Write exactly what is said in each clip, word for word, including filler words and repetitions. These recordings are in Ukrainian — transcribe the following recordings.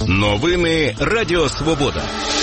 Новини Радіо Свобода.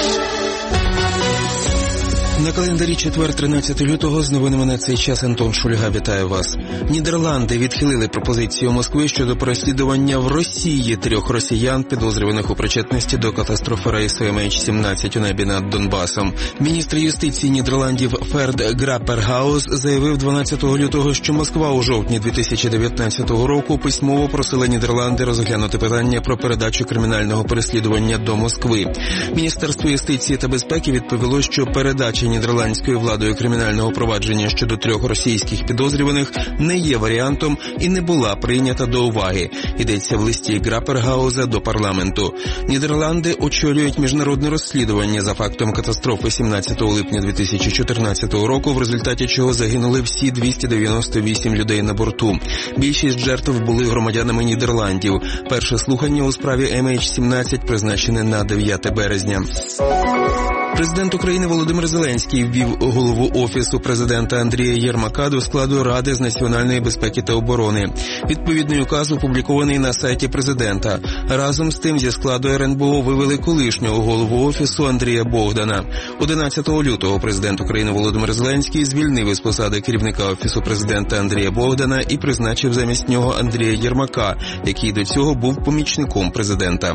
На календарі четвер, тринадцятого лютого, з новинами на цей час Антон Шульга вітає вас. Нідерланди відхилили пропозицію Москви щодо переслідування в Росії трьох росіян, підозрюваних у причетності до катастрофи рейсу ем ейч сімнадцять у небі над Донбасом. Міністр юстиції Нідерландів Ферд Граппергаус заявив дванадцятого лютого, що Москва у жовтні дві тисячі дев'ятнадцятого року письмово просила Нідерланди розглянути питання про передачу кримінального переслідування до Москви. Міністерство юстиції та безпеки відповіло, що передача нідерландською владою кримінального провадження щодо трьох російських підозрюваних не є варіантом і не була прийнята до уваги. Йдеться в листі Граппергауза до парламенту. Нідерланди очолюють міжнародне розслідування за фактом катастрофи сімнадцятого липня дві тисячі чотирнадцятого року, в результаті чого загинули всі двісті дев'яносто вісім людей на борту. Більшість жертв були громадянами Нідерландів. Перше слухання у справі ем ейч сімнадцять призначене на дев'яте березня. Президент України Володимир Зеленський ввів голову Офісу президента Андрія Єрмака до складу Ради з національної безпеки та оборони. Відповідний указ опублікований на сайті президента. Разом з тим зі складу ер ен бе о вивели колишнього голову Офісу Андрія Богдана. одинадцятого лютого президент України Володимир Зеленський звільнив із посади керівника Офісу президента Андрія Богдана і призначив замість нього Андрія Єрмака, який до цього був помічником президента.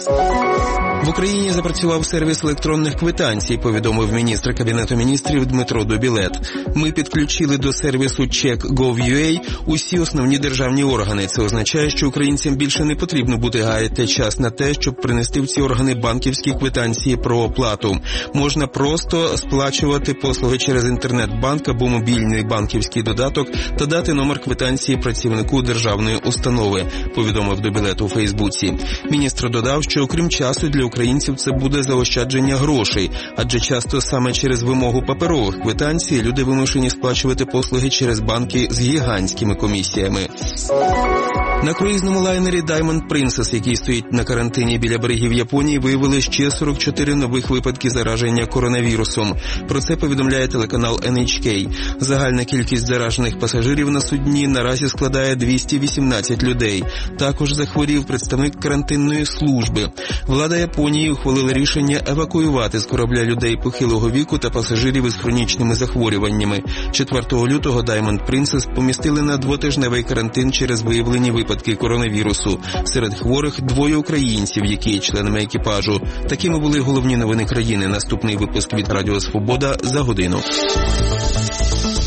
В Україні запрацював сервіс електронних квитанцій, повідомив міністр Кабінету міністрів Дмитро Дубілет. Ми підключили до сервісу чек точка гов точка ю ей усі основні державні органи. Це означає, що українцям більше не потрібно буде гаяти час на те, щоб принести в ці органи банківські квитанції про оплату. Можна просто сплачувати послуги через інтернет-банк або мобільний банківський додаток та дати номер квитанції працівнику державної установи, повідомив Дубілет у Фейсбуці. Міністр додав, що окрім часу для українців це буде заощадження грошей, адже часто саме через вимогу паперових квитанцій люди вимушені сплачувати послуги через банки з гігантськими комісіями. На круїзному лайнері Diamond Princess, який стоїть на карантині біля берегів Японії, виявили ще сорок чотири нових випадки зараження коронавірусом. Про це повідомляє телеканал ен ейч кей. Загальна кількість заражених пасажирів на судні наразі складає двісті вісімнадцять людей. Також захворів представник карантинної служби. Влада Японії ухвалила рішення евакуювати з корабля людей похилого віку та пасажирів із хронічними захворюваннями. четвертого лютого Diamond Princess помістили на двотижневий карантин через виявлені випадки коронавірусу. Серед хворих двоє українців, які є членами екіпажу. Такими були головні новини країни. Наступний випуск від Радіо Свобода за годину.